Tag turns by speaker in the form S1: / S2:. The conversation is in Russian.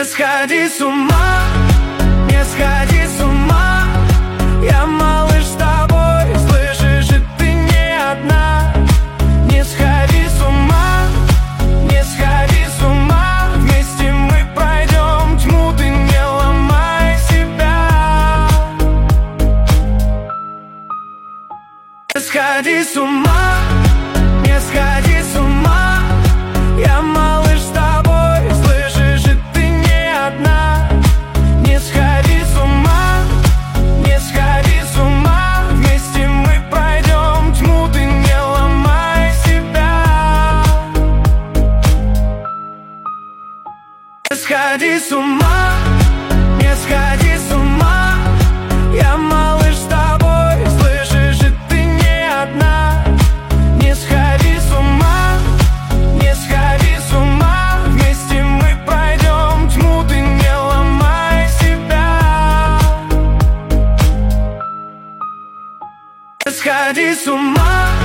S1: Сходи с ума, не сходи с ума. Я, малыш, с тобой, слышишь, и ты не одна. Не сходи с ума, не сходи с ума. Вместе мы пройдем тьму, ты не ломай себя. Сходи с ума, не сходи с ума. Я, малыш, с тобой, слышишь, и ты не одна. Не сходи с ума, не сходи с ума. Вместе мы пройдем тьму, ты не ломай себя. Сходи с ума, не сходи с ума. Я, малыш, с тобой, слышишь, и ты не одна. Не сходи с ума, не сходи с ума. Вместе мы пройдем тьму, ты не ломай себя. Сходи с ума.